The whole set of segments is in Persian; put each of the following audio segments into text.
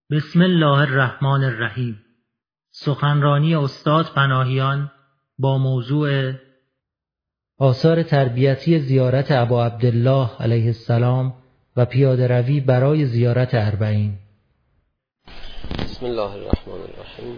بسم الله الرحمن الرحیم. سخنرانی استاد پناهیان با موضوع آثار تربیتی زیارت ابا عبدالله علیه السلام و پیاده روی برای زیارت اربعین. بسم الله الرحمن الرحیم.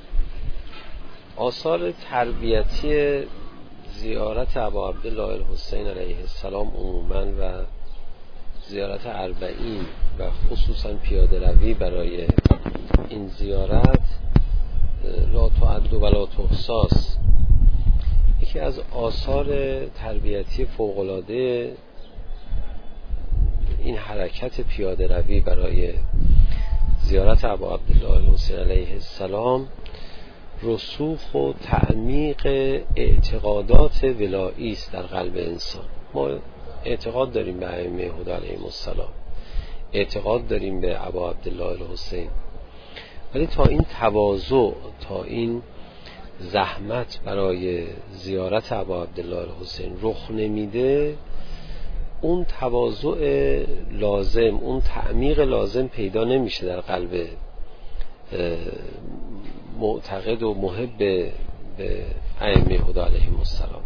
آثار تربیتی زیارت ابا عبدالله الحسین علیه السلام عموما و زیارت اربعین و خصوصا پیاده روی برای این زیارت لا تعد و لا تحصی. یکی از آثار تربیتی فوق‌العاده این حرکت پیاده روی برای زیارت ابا عبدالله الحسین علیه السلام رسوخ و تعمیق اعتقادات ولایی است در قلب انسان. ما اعتقاد داریم به ائمه هدی علیهم السلام، اعتقاد داریم به ابا عبدالله الحسین، ولی تا این تواضع، تا این زحمت برای زیارت ابا عبدالله الحسین رخ نمیده، اون تواضع لازم، اون تعمیق لازم پیدا نمیشه در قلب معتقد و محب به ائمه هدی علیهم السلام.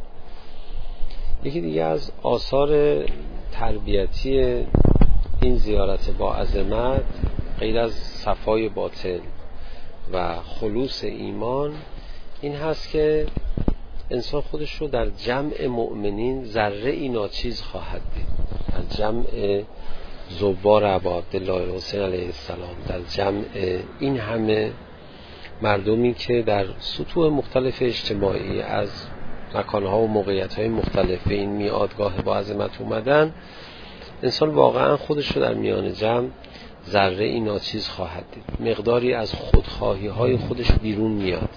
یکی دیگه از آثار تربیتی این زیارت با عظمت، غیر از صفای باطن و خلوص ایمان، این هست که انسان خودش رو در جمع مؤمنین ذره ای ناچیز خواهد دید. در جمع زوار ابا عبدالله الحسین علیه السلام، در جمع این همه مردمی که در سطوح مختلف اجتماعی از مکانها و موقعیت‌های مختلف به این میادگاه با عظمت اومدن، انسان واقعا خودش رو در میان جمع ذره ای ناچیز خواهد دید. مقداری از خودخواهی‌های خودش بیرون میاد،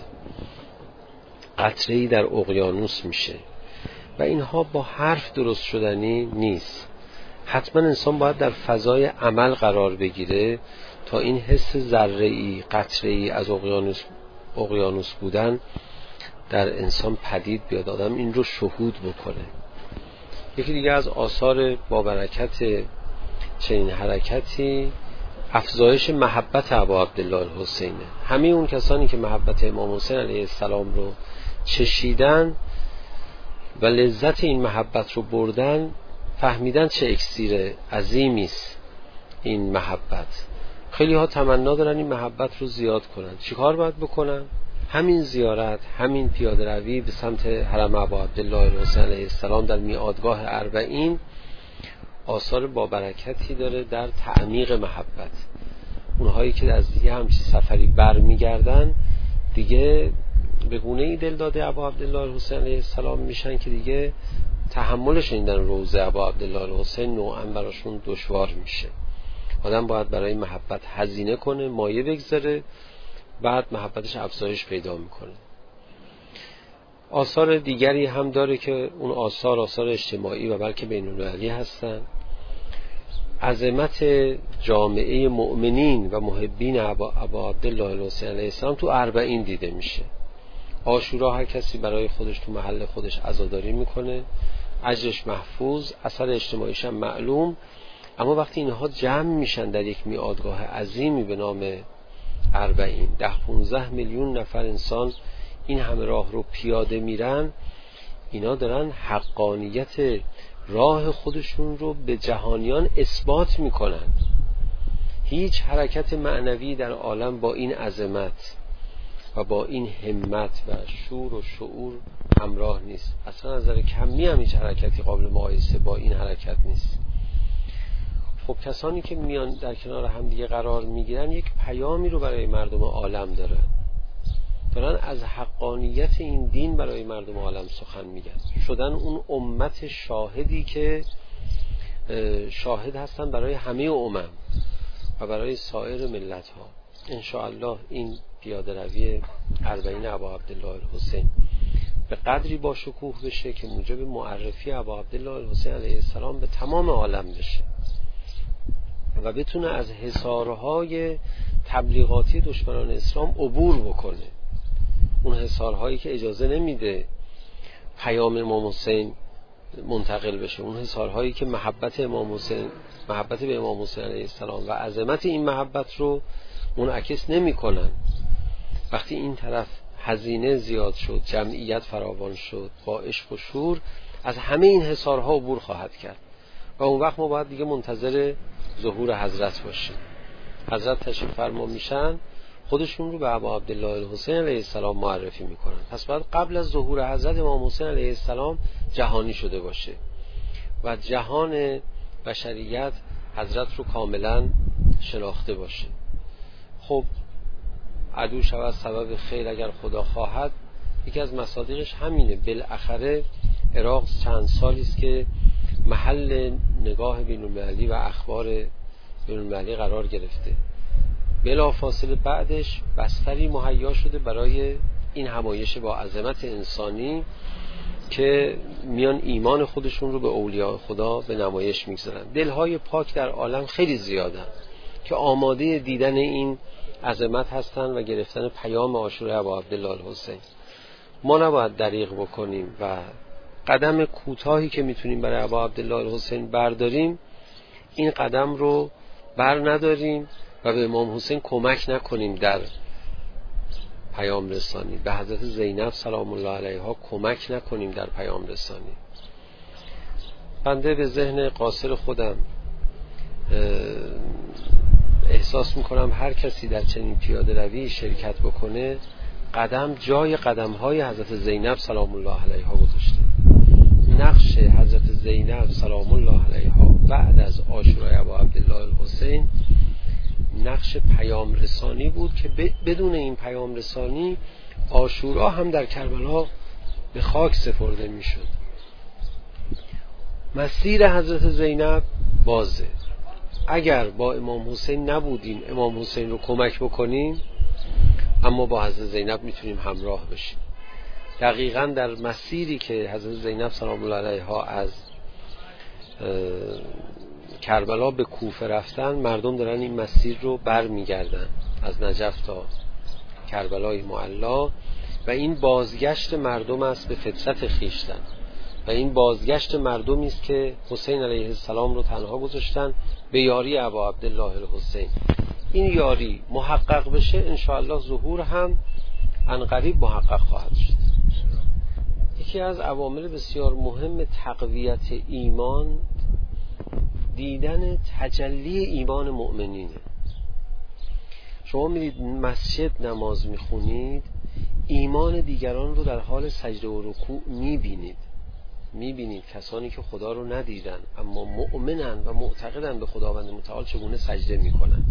قطره‌ای در اقیانوس میشه و اینها با حرف درست شدنی نیست. حتما انسان باید در فضای عمل قرار بگیره تا این حس ذره‌ای، قطره‌ای از اقیانوس بودن در انسان پدید بیاد، آدم این رو شهود بکنه. یکی دیگه از آثار با برکت چنین حرکتی افزایش محبت ابا عبدالله الحسینه. همه اون کسانی که محبت امام حسین علیه السلام رو چشیدن و لذت این محبت رو بردن، فهمیدن چه اکسیر عظیمی است این محبت. خیلی ها تمنا دارن این محبت رو زیاد کنن. چیکار باید بکنن؟ همین زیارت، همین پیاده روی به سمت حرم ابا عبدالله الحسین علیه السلام در میادگاه اربعین آثار با برکتی داره در تعمیق محبت. اونهایی که از دیگه همچین سفری برمیگردن دیگه به گونه‌ای دل داده ابا عبدالله الحسین علیه السلام میشن که دیگه تحمل شنیدن روضه ابا عبدالله الحسین نوعا براشون دشوار میشه. آدم باید برای محبت هزینه کنه، مایه بگذاره، بعد محبتش افزایش پیدا میکنه. آثار دیگری هم داره که اون آثار اجتماعی و بلکه بین‌المللی هستن. عظمت جامعه مؤمنین و محبین ابا عبدالله الحسین علیه السلام تو اربعین دیده میشه. عاشورا هر کسی برای خودش تو محل خودش عزاداری میکنه، اجرش محفوظ، اثر اجتماعیش هم معلوم. اما وقتی اینها جمع میشن در یک میادگاه عظیمی به نام اربعین، 10-15 میلیون نفر انسان این همه راه رو پیاده میرن، اینا دارن حقانیت راه خودشون رو به جهانیان اثبات میکنن. هیچ حرکت معنوی در عالم با این عظمت و با این همت و شور و شعور همراه نیست. اصلا از نظر کمی هم هیچ حرکتی قابل مقایسه با این حرکت نیست. خب کسانی که میان در کنار هم دیگه قرار میگیرن یک پیامی رو برای مردم عالم دارن از حقانیت این دین برای مردم عالم سخن میگن، شدن اون امت شاهدی که شاهد هستن برای همه امم و برای سایر ملت ها. انشاءالله این پیاده روی اربعین ابا عبدالله الحسین به قدری با شکوه بشه که موجب معرفی ابا عبدالله الحسین علیه السلام به تمام عالم بشه و بتونه از حصارهای تبلیغاتی دشمنان اسلام عبور بکنه. اون حصارهایی که اجازه نمیده پیام امام حسین منتقل بشه، اون حصارهایی که محبت به امام حسین علیه السلام و عظمت این محبت رو منعکس نمی‌کنن. وقتی این طرف هزینه زیاد شد، جمعیت فراوان شد، با عشق و شور از همه این حصارها عبور خواهد کرد و اون وقت ما باید دیگه منتظر ظهور حضرت باشیم. حضرت تشریف فرما میشن، خودشون رو به ابا عبدالله الحسین علیه السلام معرفی میکنن. پس باید قبل از ظهور حضرت امام حسین علیه السلام جهانی شده باشه و جهان بشریت حضرت رو کاملا شناخته باشه. خب عدو شود سبب خیر اگر خدا خواهد، یکی از مصادیقش همینه. بالاخره عراق چند سالی است که محل نگاه بین‌المللی و اخبار بین‌المللی قرار گرفته. بلافاصله بعدش بستری مهیا شده برای این همایش با عظمت انسانی که میان ایمان خودشون رو به اولیاء خدا به نمایش میگذارن. دلهای پاک در عالم خیلی زیادن که آماده دیدن این عظمت هستن و گرفتن پیام عاشورای ابا عبدالله الحسین. ما نباید دریغ بکنیم و قدم کوتاهی که میتونیم برای ابا عبدالله الحسین برداریم، این قدم رو بر نداریم و به امام حسین کمک نکنیم در پیام رسانی، به حضرت زینب سلام الله علیها کمک نکنیم در پیام رسانی. بنده به ذهن قاصر خودم احساس میکنم هر کسی در چنین پیاده روی شرکت بکنه قدم جای قدمهای حضرت زینب سلام الله علیها گذاشته. نقش حضرت زینب سلام الله علیها بعد از عاشورای ابا عبدالله الحسین نقش پیام رسانی بود که بدون این پیام رسانی عاشورا هم در کربلا به خاک سپرده میشد. مسیر حضرت زینب بازه. اگر با امام حسین نبودیم امام حسین رو کمک بکنیم، اما با حضرت زینب میتونیم همراه بشیم. دقیقاً در مسیری که حضرت زینب سلام الله علیها از کربلا به کوفه رفتن، مردم دارن این مسیر رو بر میگردن از نجف تا کربلای معلا و این بازگشت مردم است به فطرت خیشتن و این بازگشت مردمی است که حسین علیه السلام رو تنها گذاشتن به یاری ابا عبدالله الحسین. این یاری محقق بشه انشاءالله ظهور هم عنقریب محقق خواهد شد. یکی از عوامل بسیار مهم تقویت ایمان دیدن تجلی ایمان مؤمنینه. شما میرید مسجد نماز میخونید، ایمان دیگران رو در حال سجده و رکوع میبینید کسانی که خدا رو ندیدن اما مؤمنن و معتقدن به خداوند متعال چگونه سجده میکنن.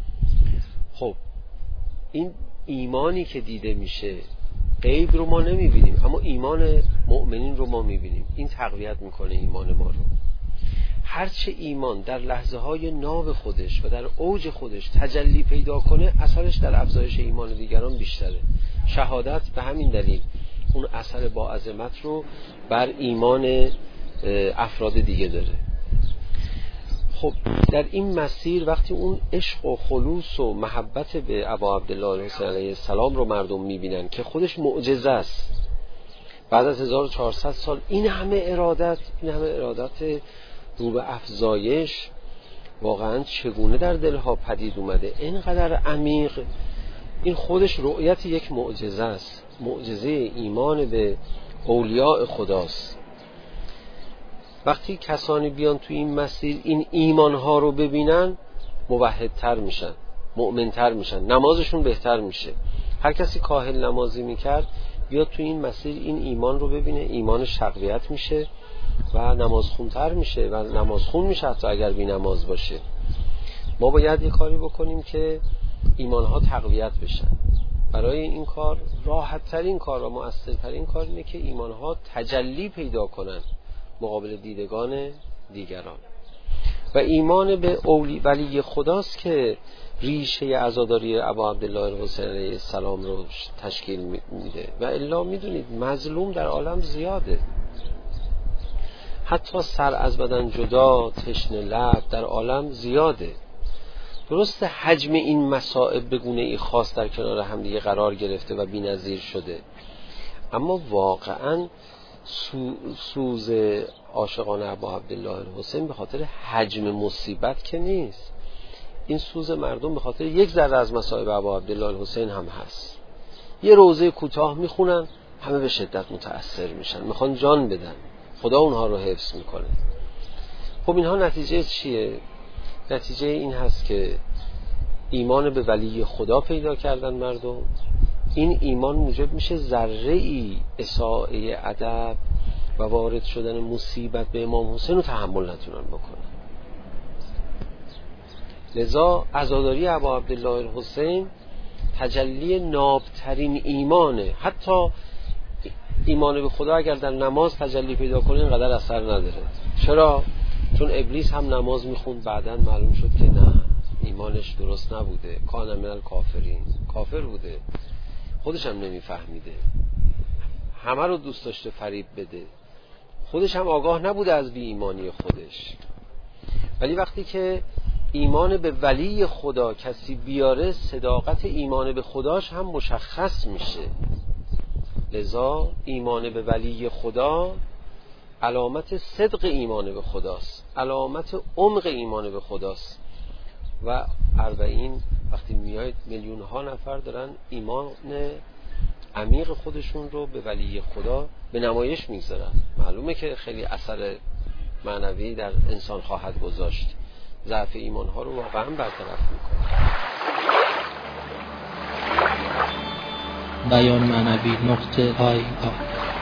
خب این ایمانی که دیده میشه، غیب رو ما نمیبینیم اما ایمان مؤمنین رو ما میبینیم. این تقویت میکنه ایمان ما رو. هرچه ایمان در لحظه های ناب خودش و در اوج خودش تجلی پیدا کنه، اثرش در افزایش ایمان دیگران بیشتره. شهادت به همین دلیل اون اثر با عظمت رو بر ایمان افراد دیگه داره. خب در این مسیر وقتی اون عشق و خلوص و محبت به ابا عبدالله الحسین علیه السلام رو مردم میبینن که خودش معجزه است، بعد از 1400 سال این همه ارادت رو به افزایش واقعا چگونه در دلها پدید اومده، اینقدر عمیق، این خودش رؤیت یک معجزه است. معجزه ایمان به اولیاء خداست. وقتی کسانی بیان تو این مسیر این ایمانها رو ببینن، موحدتر میشن، مؤمنتر میشن، نمازشون بهتر میشه. هر کسی کاهل نمازی میکرد بیاد تو این مسیر این ایمان رو ببینه، ایمانش تقویت میشه و نمازخونتر میشه و نمازخون میشه حتی اگر بی نماز باشه. ما باید یه کاری بکنیم که ایمانها تقویت بشن. برای این کار راحت ترین کار و مؤثرترین کار اینه که ایمانها تجلی پیدا کنن مقابل دیدگان دیگران. و ایمان به ولی خداست که ریشه عزاداری ابا عبدالله الحسین علیه السلام رو تشکیل میده. و الا میدونید مظلوم در عالم زیاده، حتی سر از بدن جدا، تشنه لب در عالم زیاده. درسته حجم این مصائب به گونه ای خاص در کنار هم دیگه قرار گرفته و بی‌نظیر شده، اما واقعاً سوز عاشقان ابا عبدالله الحسین به خاطر حجم مصیبت که نیست. این سوز مردم به خاطر یک ذره از مصائب ابا عبدالله الحسین هم هست. یه روزه کوتاه میخونن، همه به شدت متأثر میشن، میخوان جان بدن، خدا اونها رو حفظ میکنه. خب اینها نتیجه چیه؟ نتیجه این هست که ایمان به ولی خدا پیدا کردن مردم. این ایمان موجب میشه ذره‌ای اساءه ادب و وارد شدن مصیبت به امام حسین رو تحمل نتونن بکنن. لذا عزاداری ابا عبدالله الحسین تجلی نابترین ایمانه. حتی ایمان به خدا اگر در نماز تجلی پیدا کنه اینقدر اثر نداره. چرا؟ چون ابلیس هم نماز میخوند، بعداً معلوم شد که نه، ایمانش درست نبوده، کان من الکافرین، کافر بوده، خودش هم نمیفهمیده، همه رو دوست داشته فریب بده، خودش هم آگاه نبوده از بی ایمانی خودش. ولی وقتی که ایمان به ولی خدا کسی بیاره، صداقت ایمان به خداش هم مشخص میشه. لذا ایمان به ولی خدا علامت صدق ایمان به خداست، علامت عمق ایمان به خداست. و 40 وقتی میاید میلیون ها نفر دارن ایمان عمیق خودشون رو به ولی خدا به نمایش میگذارن، معلومه که خیلی اثر معنوی در انسان خواهد گذاشت، ضعف ایمان ها رو واقعا برطرف میکنه. بیان معنوی .IR